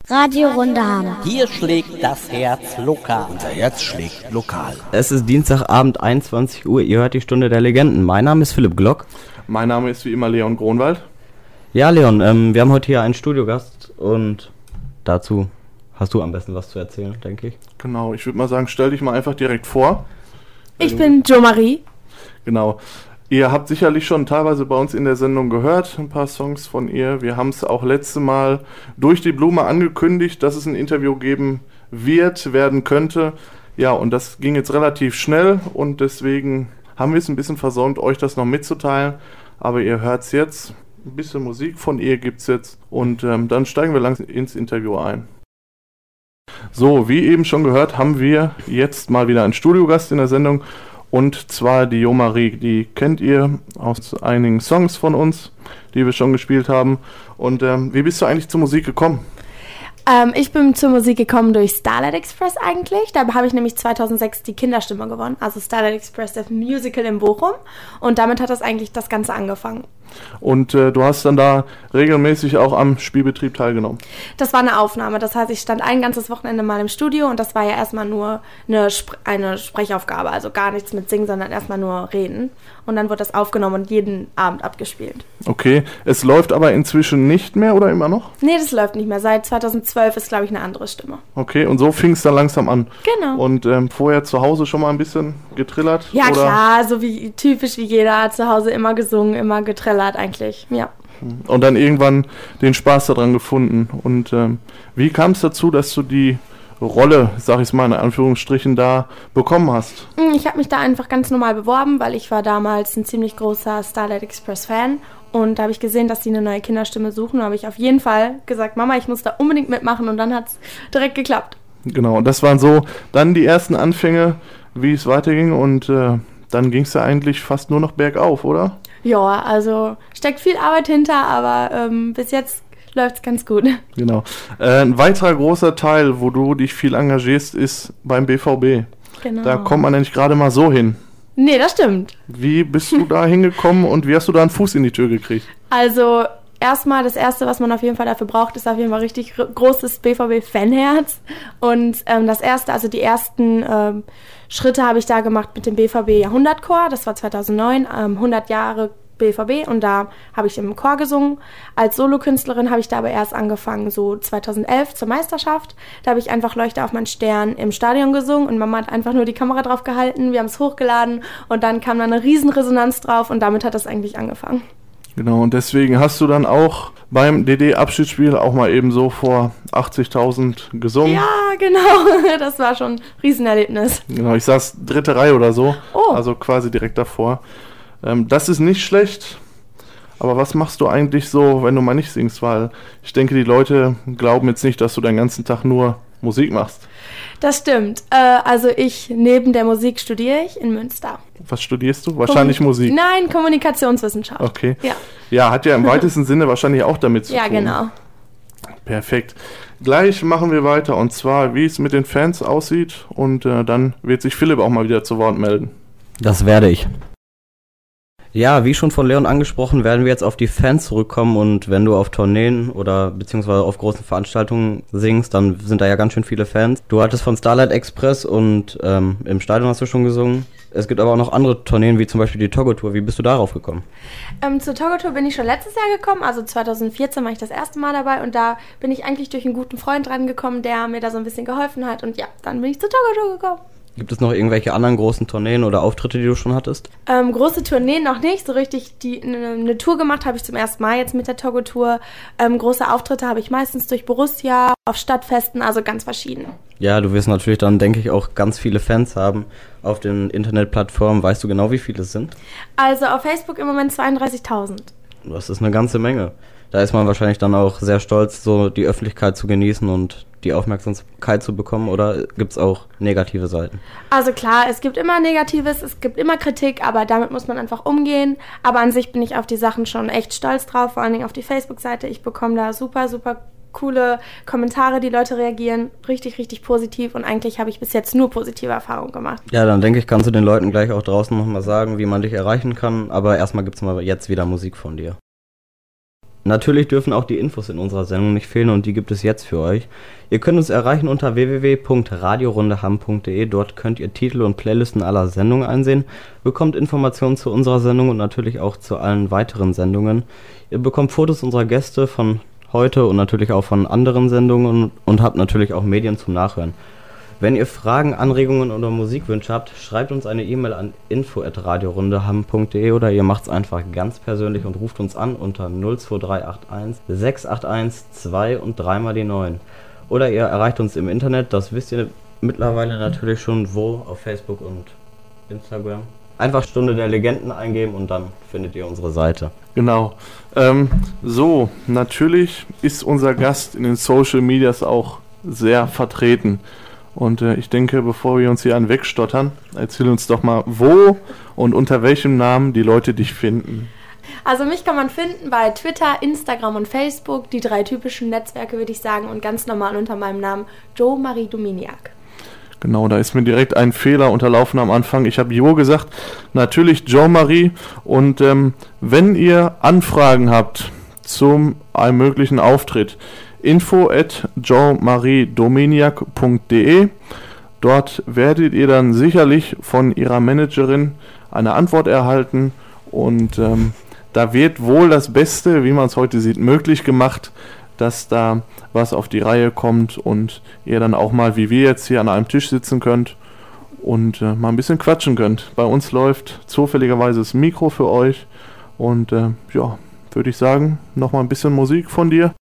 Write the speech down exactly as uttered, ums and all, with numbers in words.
Radio Runderham. Hier schlägt das Herz lokal. Unser Herz schlägt lokal. Es ist Dienstagabend, einundzwanzig Uhr. Ihr hört die Stunde der Legenden. Mein Name ist Philipp Glock. Mein Name ist wie immer Leon Gronwald. Ja, Leon, ähm, wir haben heute hier einen Studiogast und dazu hast du am besten was zu erzählen, denke ich. Genau, ich würde mal sagen, stell dich mal einfach direkt vor. Ich bin Jo Marie. Genau. Ihr habt sicherlich schon teilweise bei uns in der Sendung gehört, ein paar Songs von ihr. Wir haben es auch letzte Mal durch die Blume angekündigt, dass es ein Interview geben wird, werden könnte. Ja, und das ging jetzt relativ schnell und deswegen haben wir es ein bisschen versäumt, euch das noch mitzuteilen. Aber ihr hört es jetzt. Ein bisschen Musik von ihr gibt es jetzt und ähm, dann steigen wir langsam ins Interview ein. So, wie eben schon gehört, haben wir jetzt mal wieder einen Studiogast in der Sendung. Und zwar die Jo Marie, die kennt ihr aus einigen Songs von uns, die wir schon gespielt haben. Und ähm, wie bist du eigentlich zur Musik gekommen? Ähm, ich bin zur Musik gekommen durch Starlight Express eigentlich. Da habe ich nämlich zweitausendsechs die Kinderstimme gewonnen. Also Starlight Express, das Musical in Bochum. Und damit hat das eigentlich das Ganze angefangen. Und äh, du hast dann da regelmäßig auch am Spielbetrieb teilgenommen? Das war eine Aufnahme. Das heißt, ich stand ein ganzes Wochenende mal im Studio und das war ja erstmal nur eine, Sp- eine Sprechaufgabe. Also gar nichts mit Singen, sondern erstmal nur reden. Und dann wurde das aufgenommen und jeden Abend abgespielt. Okay, es läuft aber inzwischen nicht mehr oder immer noch? Nee, das läuft nicht mehr. Seit zweitausendzwölf ist, glaube ich, eine andere Stimme. Okay, und so fing es dann langsam an? Genau. Und ähm, vorher zu Hause schon mal ein bisschen getrillert? Ja, oder? Klar, so wie typisch wie jeder. Zu Hause immer gesungen, immer getrillert eigentlich, ja. Und dann irgendwann den Spaß daran gefunden. Und ähm, wie kam es dazu, dass du die Rolle, sag ich mal in Anführungsstrichen, da bekommen hast? Ich habe mich da einfach ganz normal beworben, weil ich war damals ein ziemlich großer Starlight Express Fan und da habe ich gesehen, dass die eine neue Kinderstimme suchen. Da habe ich auf jeden Fall gesagt, Mama, ich muss da unbedingt mitmachen und dann hat es direkt geklappt. Genau, und das waren so dann die ersten Anfänge, wie es weiterging und äh, dann ging es ja eigentlich fast nur noch bergauf, oder? Ja, also steckt viel Arbeit hinter, aber ähm, bis jetzt läuft es ganz gut. Genau. Äh, ein weiterer großer Teil, wo du dich viel engagierst, ist beim B V B. Genau. Da kommt man ja nicht gerade mal so hin. Nee, das stimmt. Wie bist du da hingekommen und wie hast du da einen Fuß in die Tür gekriegt? Also erstmal, das Erste, was man auf jeden Fall dafür braucht, ist auf jeden Fall richtig r- großes B V B-Fanherz. Und ähm, das Erste, also die ersten ähm, Schritte habe ich da gemacht mit dem B V B-Jahrhundertchor. Das war zweitausendneun, ähm, hundert Jahre B V B und da habe ich im Chor gesungen. Als Solokünstlerin habe ich da aber erst angefangen, so zweitausendelf zur Meisterschaft. Da habe ich einfach Leuchte auf meinen Stern im Stadion gesungen und Mama hat einfach nur die Kamera drauf gehalten, wir haben es hochgeladen und dann kam da eine riesen Resonanz drauf und damit hat das eigentlich angefangen. Genau, und deswegen hast du dann auch beim D D-Abschiedsspiel auch mal eben so vor achtzigtausend gesungen. Ja, genau, das war schon ein Riesenerlebnis. Genau, ich saß dritte Reihe oder so, oh. Also quasi direkt davor. Ähm, das ist nicht schlecht, aber was machst du eigentlich so, wenn du mal nicht singst? Weil ich denke, die Leute glauben jetzt nicht, dass du den ganzen Tag nur Musik machst. Das stimmt. Äh, also ich, neben der Musik studiere ich in Münster. Was studierst du? Wahrscheinlich Kommunik- Musik. Nein, Kommunikationswissenschaft. Okay. Ja, ja, hat ja im weitesten Sinne wahrscheinlich auch damit zu ja, tun. Ja, genau. Perfekt. Gleich machen wir weiter und zwar, wie es mit den Fans aussieht und äh, dann wird sich Philipp auch mal wieder zu Wort melden. Das werde ich. Ja, wie schon von Leon angesprochen, werden wir jetzt auf die Fans zurückkommen und wenn du auf Tourneen oder beziehungsweise auf großen Veranstaltungen singst, dann sind da ja ganz schön viele Fans. Du hattest von Starlight Express und ähm, im Stadion hast du schon gesungen. Es gibt aber auch noch andere Tourneen, wie zum Beispiel die Togo-Tour. Wie bist du darauf gekommen? Ähm, zur Togo-Tour bin ich schon letztes Jahr gekommen, also zweitausendvierzehn war ich das erste Mal dabei und da bin ich eigentlich durch einen guten Freund rangekommen, der mir da so ein bisschen geholfen hat und ja, dann bin ich zur Togo-Tour gekommen. Gibt es noch irgendwelche anderen großen Tourneen oder Auftritte, die du schon hattest? Ähm, große Tourneen noch nicht. So richtig eine ne Tour gemacht habe ich zum ersten Mal jetzt mit der Togo-Tour. Ähm, große Auftritte habe ich meistens durch Borussia, auf Stadtfesten, also ganz verschieden. Ja, du wirst natürlich dann, denke ich, auch ganz viele Fans haben auf den Internetplattformen. Weißt du genau, wie viele es sind? Also auf Facebook im Moment zweiunddreißigtausend. Das ist eine ganze Menge. Da ist man wahrscheinlich dann auch sehr stolz, so die Öffentlichkeit zu genießen und die Aufmerksamkeit zu bekommen, oder gibt es auch negative Seiten? Also klar, es gibt immer Negatives, es gibt immer Kritik, aber damit muss man einfach umgehen. Aber an sich bin ich auf die Sachen schon echt stolz drauf, vor allen Dingen auf die Facebook-Seite. Ich bekomme da super, super coole Kommentare, die Leute reagieren richtig, richtig positiv und eigentlich habe ich bis jetzt nur positive Erfahrungen gemacht. Ja, dann denke ich, kannst du den Leuten gleich auch draußen nochmal sagen, wie man dich erreichen kann, aber erstmal gibt es mal jetzt wieder Musik von dir. Natürlich dürfen auch die Infos in unserer Sendung nicht fehlen und die gibt es jetzt für euch. Ihr könnt uns erreichen unter w w w punkt radiorundehamm punkt d e. Dort könnt ihr Titel und Playlisten aller Sendungen einsehen, bekommt Informationen zu unserer Sendung und natürlich auch zu allen weiteren Sendungen. Ihr bekommt Fotos unserer Gäste von heute und natürlich auch von anderen Sendungen und, und habt natürlich auch Medien zum Nachhören. Wenn ihr Fragen, Anregungen oder Musikwünsche habt, schreibt uns eine E-Mail an info at radiorundehamm punkt d e oder ihr macht es einfach ganz persönlich und ruft uns an unter null zwei drei acht eins sechs acht eins zwei und dreimal die neun. Oder ihr erreicht uns im Internet, das wisst ihr mittlerweile natürlich schon, wo, auf Facebook und Instagram. Einfach Stunde der Legenden eingeben und dann findet ihr unsere Seite. Genau. Ähm, so, natürlich ist unser Gast in den Social Medias auch sehr vertreten. Und äh, ich denke, bevor wir uns hier an wegstottern, erzähl uns doch mal, wo und unter welchem Namen die Leute dich finden. Also mich kann man finden bei Twitter, Instagram und Facebook, die drei typischen Netzwerke würde ich sagen und ganz normal unter meinem Namen Jo Marie Dominiak. Genau, da ist mir direkt ein Fehler unterlaufen am Anfang. Ich habe Jo gesagt, natürlich Jo Marie. Und ähm, wenn ihr Anfragen habt zum einem möglichen Auftritt, info at jo marie dominiak punkt d e. Dort werdet ihr dann sicherlich von ihrer Managerin eine Antwort erhalten und ähm, da wird wohl das Beste, wie man es heute sieht, möglich gemacht, dass da was auf die Reihe kommt und ihr dann auch mal, wie wir jetzt hier an einem Tisch sitzen könnt und äh, mal ein bisschen quatschen könnt. Bei uns läuft zufälligerweise das Mikro für euch und äh, ja, würde ich sagen, nochmal ein bisschen Musik von dir.